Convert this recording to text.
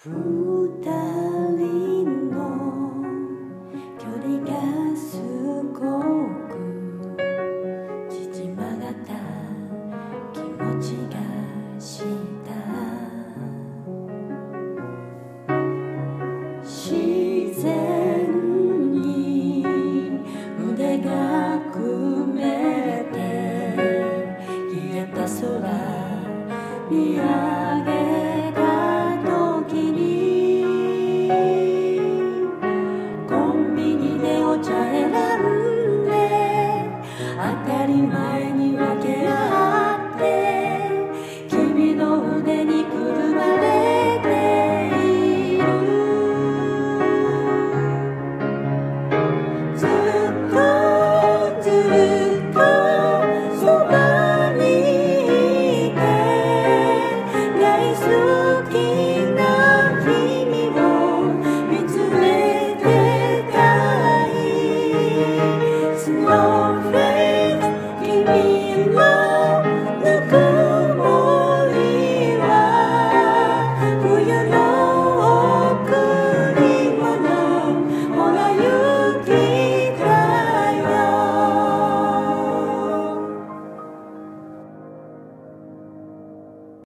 二人の距離がすごく縮まった気持ちがした自然に腕が組めて冷えた空見上げ